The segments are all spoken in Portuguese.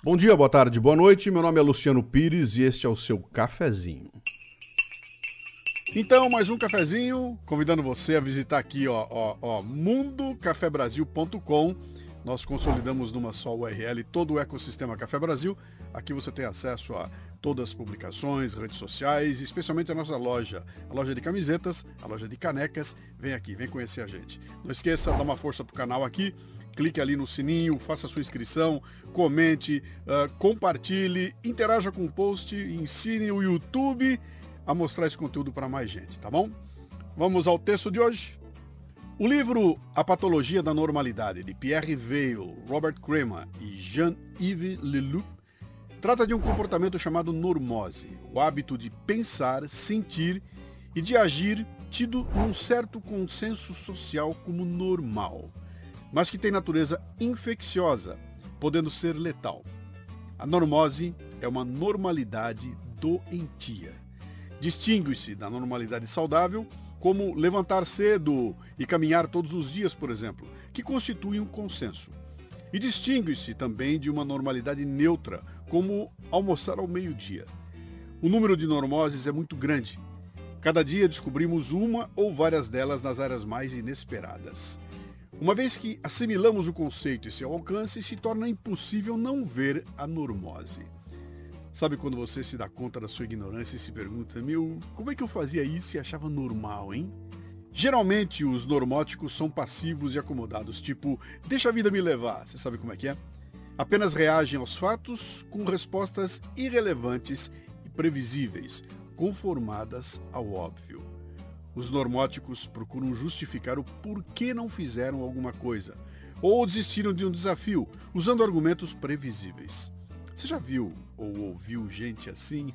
Bom dia, boa tarde, boa noite. Meu nome é Luciano Pires e este é o seu cafezinho. Então, mais um cafezinho, convidando você a visitar aqui, mundocafebrasil.com. Nós consolidamos numa só URL todo o ecossistema Café Brasil. Aqui você tem acesso a todas as publicações, redes sociais, especialmente a nossa loja, a loja de camisetas, a loja de canecas. Vem aqui, vem conhecer a gente. Não esqueça, dá uma força pro canal aqui, clique ali no sininho, faça a sua inscrição, comente, compartilhe, interaja com o post, ensine o YouTube a mostrar esse conteúdo para mais gente, tá bom? Vamos ao texto de hoje. O livro A Patologia da Normalidade, de Pierre Weil, Robert Crema e Jean-Yves Leloup, trata de um comportamento chamado normose, o hábito de pensar, sentir e de agir tido num certo consenso social como normal, mas que tem natureza infecciosa, podendo ser letal. A normose é uma normalidade doentia. Distingue-se da normalidade saudável, como levantar cedo e caminhar todos os dias, por exemplo, que constitui um consenso. E distingue-se também de uma normalidade neutra, como almoçar ao meio-dia. O número de normoses é muito grande. Cada dia descobrimos uma ou várias delas nas áreas mais inesperadas. Uma vez que assimilamos o conceito e seu alcance, se torna impossível não ver a normose. Sabe quando você se dá conta da sua ignorância e se pergunta, como é que eu fazia isso e achava normal, hein? Geralmente os normóticos são passivos e acomodados, tipo, deixa a vida me levar, você sabe como é que é? Apenas reagem aos fatos com respostas irrelevantes e previsíveis, conformadas ao óbvio. Os normóticos procuram justificar o porquê não fizeram alguma coisa, ou desistiram de um desafio, usando argumentos previsíveis. Você já viu ou ouviu gente assim?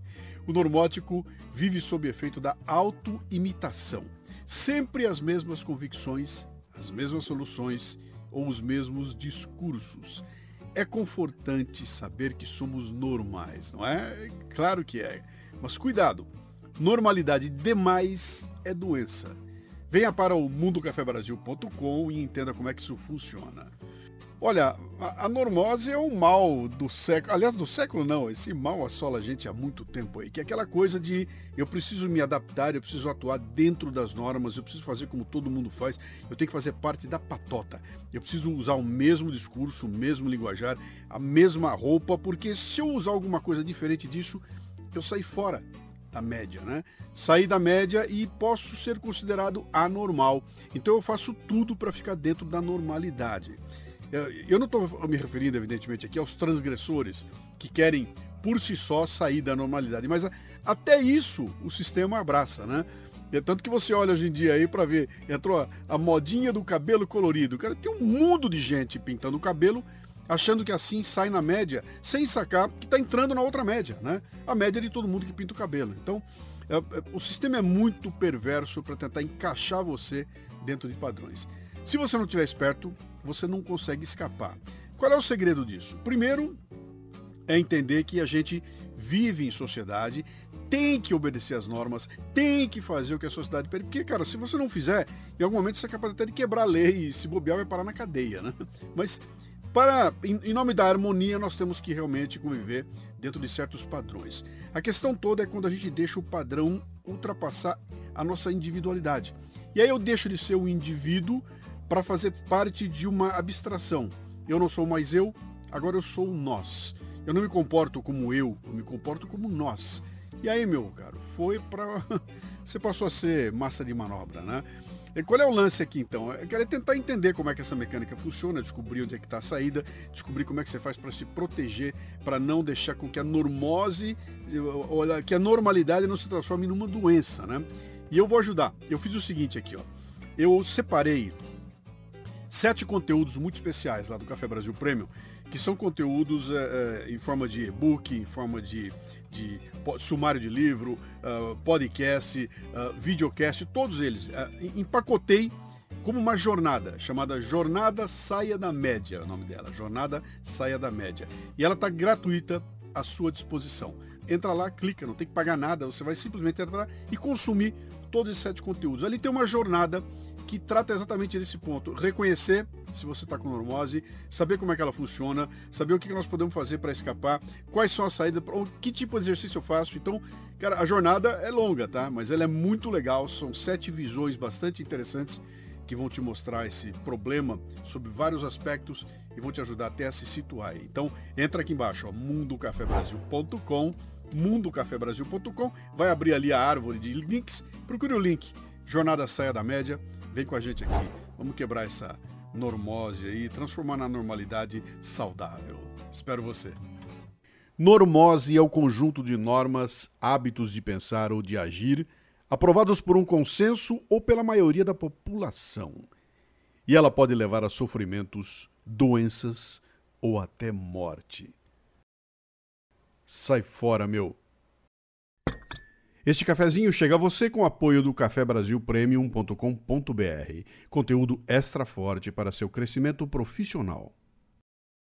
O normótico vive sob efeito da autoimitação. Sempre as mesmas convicções, as mesmas soluções ou os mesmos discursos. É confortante saber que somos normais, não é? Claro que é. Mas cuidado, normalidade demais é doença. Venha para o mundocafebrasil.com e entenda como é que isso funciona. Olha, a normose é um mal do século, aliás, do século não, esse mal assola a gente há muito tempo aí, que é aquela coisa de eu preciso me adaptar, eu preciso atuar dentro das normas, eu preciso fazer como todo mundo faz, eu tenho que fazer parte da patota, eu preciso usar o mesmo discurso, o mesmo linguajar, a mesma roupa, porque se eu usar alguma coisa diferente disso, eu saio fora da média, né? Sair da média e posso ser considerado anormal, então eu faço tudo para ficar dentro da normalidade. Eu não estou me referindo, evidentemente, aqui aos transgressores que querem, por si só, sair da normalidade. Mas até isso o sistema abraça, né? Tanto que você olha hoje em dia aí para ver, entrou a modinha do cabelo colorido. Cara, tem um mundo de gente pintando o cabelo, achando que assim sai na média, sem sacar que está entrando na outra média, né? A média de todo mundo que pinta o cabelo. Então, o sistema é muito perverso para tentar encaixar você dentro de padrões. Se você não estiver esperto, você não consegue escapar. Qual é o segredo disso? Primeiro, é entender que a gente vive em sociedade, tem que obedecer às normas, tem que fazer o que a sociedade pede. Porque, cara, se você não fizer, em algum momento você é capaz até de quebrar a lei e se bobear vai parar na cadeia, né? Mas, em nome da harmonia, nós temos que realmente conviver dentro de certos padrões. A questão toda é quando a gente deixa o padrão ultrapassar a nossa individualidade. E aí eu deixo de ser um indivíduo para fazer parte de uma abstração. Eu não sou mais eu, agora eu sou nós. Eu não me comporto como eu me comporto como nós. E aí, meu caro, você passou a ser massa de manobra, né? E qual é o lance aqui, então? Eu quero tentar entender como é que essa mecânica funciona, descobrir onde é que está a saída, descobrir como é que você faz para se proteger, para não deixar com que a normose, que a normalidade não se transforme numa doença, né? E eu vou ajudar. Eu fiz o seguinte aqui, ó. Eu separei 7 conteúdos muito especiais lá do Café Brasil Premium, que são conteúdos em forma de e-book, em forma de sumário de livro, podcast, videocast, todos eles. Empacotei como uma jornada, chamada Jornada Saia da Média, é o nome dela, Jornada Saia da Média. E ela está gratuita à sua disposição. Entra lá, clica, não tem que pagar nada, você vai simplesmente entrar e consumir todos esses 7 conteúdos. Ali tem uma jornada que trata exatamente desse ponto. Reconhecer se você está com normose, saber como é que ela funciona, saber o que nós podemos fazer para escapar, quais são as saídas, que tipo de exercício eu faço. Então, cara, a jornada é longa, tá? Mas ela é muito legal, são 7 visões bastante interessantes que vão te mostrar esse problema sob vários aspectos e vão te ajudar até a se situar aí. Então, entra aqui embaixo, ó, mundocafebrasil.com, mundocafebrasil.com, vai abrir ali a árvore de links, procure o link, Jornada Saia da Média, vem com a gente aqui, vamos quebrar essa normose aí, transformar na normalidade saudável. Espero você. Normose é o conjunto de normas, hábitos de pensar ou de agir, aprovados por um consenso ou pela maioria da população. E ela pode levar a sofrimentos, doenças ou até morte. Sai fora, meu! Este cafezinho chega a você com o apoio do cafebrasilpremium.com.br. Conteúdo extra forte para seu crescimento profissional.